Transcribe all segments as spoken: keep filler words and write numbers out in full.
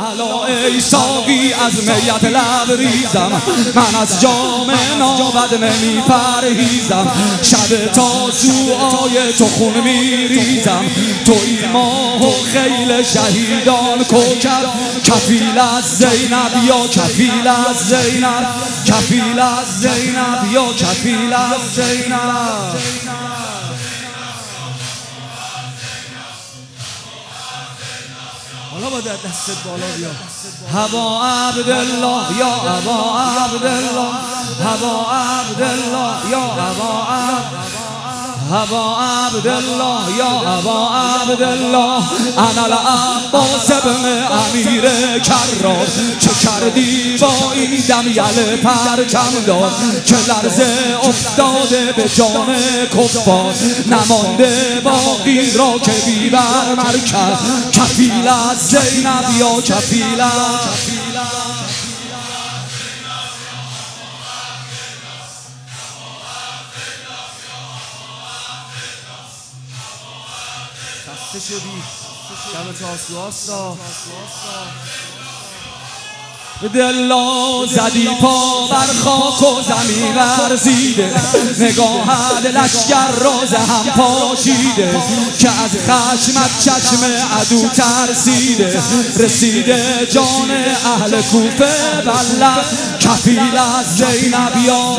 الا ای ساقی از میت لبریزم، من از جام نابد نمی پرهیزم، شب تازوهای تو خون می ریزم، توی ماه و خیل شهیدان کوکب، کفیل از زینب یا کفیل از زینب، کفیل از زینب یا کفیل از زینب. حالا باید دستت بالا بیا. هوا عبدالله یا ابا عبدالله، هوا عبدالله یا ابا عبدالله، هوا عبدالله یا ابا عبدالله، انا العباس ابن امیر کرار. چه کردی با این دم یل پرچم دار، که لرزه افتاده به جان کفار، نمانده باقی را که بی بر مرکز، کفیل از زینب یا کفیل از خسته شدی شب تاسوعاستا، دلا زدی پا بر خاک و زمین ورزیده، نگاهت لشگر راز هم پاشیده، که از خشمت چشم عدو ترسیده، رسیده جان اهل کوفه بله، کفیل از زینب یا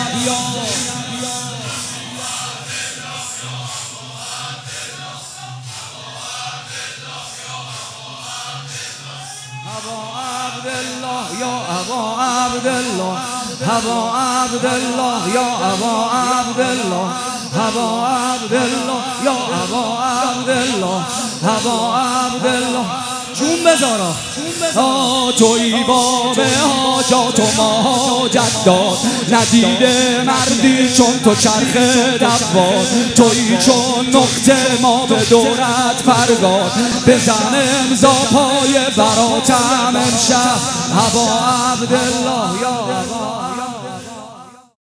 عبدالله یا ابا عبدالله، هوا عبدالله یا ابا عبدالله، هوا عبدالله یا ابا عبدالله، هوا عبدالله. جون بذارا توی باب حاجات و مهاجت داد، ندیده مردی چون تو چرخ دوار، توی چون نقطه ما به دورت فرگاد، بزن امضا پای براتم امشب، هوا عبدالله یا ابا